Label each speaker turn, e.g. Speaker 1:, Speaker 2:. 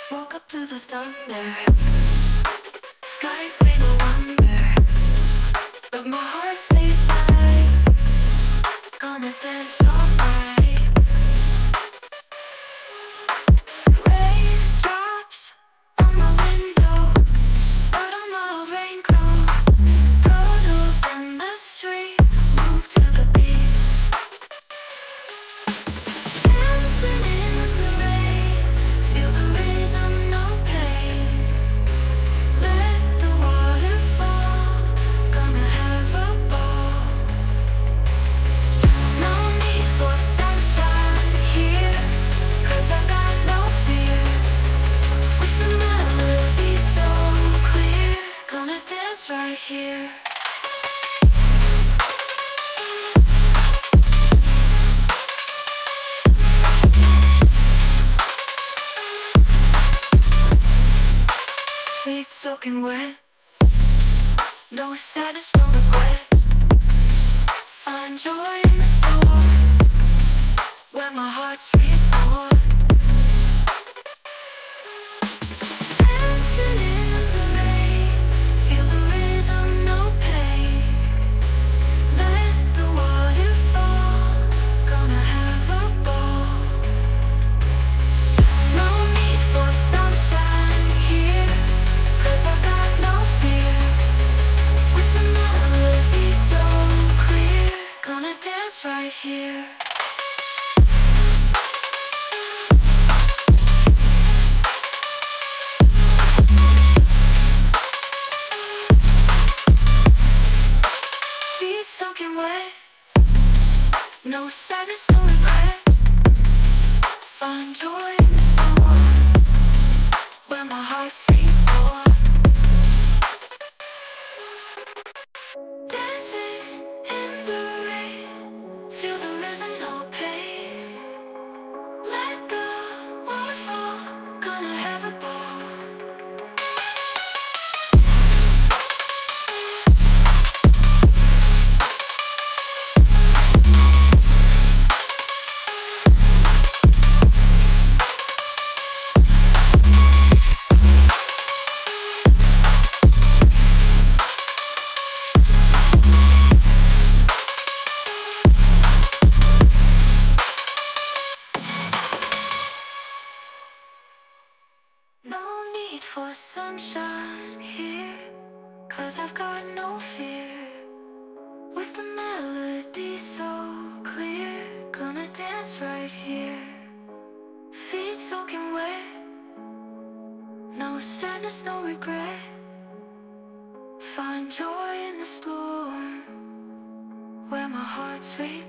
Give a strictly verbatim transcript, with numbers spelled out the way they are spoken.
Speaker 1: Woke up to the thunder. Sky's been a wonder, but my heart stays light. Gonna dance all night. Raindrops on my window, but I'm a raincoat. Puddles in the street, move to the beat. Dancing in the rain, feel the rhythm, no pain. Let the water fall, gonna have a ball. No need for sunshine here, 'cause I got no fear. With the melody so clear, gonna dance right here. Feet soaking wet, no sadness, no regret. Find joy in the storm, where my heart's reborn. Dancing in the rain, feel the rhythm, no pain. Let the water fall, gonna have a ball. No need for sunshine here, 'cause I got no fear. With the melody so clear, gonna dance right here. Feet soaking wet, no sadness, no regret. Find joy in the storm, where my heart's reborn. Dancing in the rain, feel the rhythm, no pain. Let the water fall, gonna have a ball. No need for sunshine here, 'cause I've got no fear. With the melody so clear, gonna dance right here. Feet soaking wet, no sadness, no regret. Find joy in the storm, where my heart's reborn.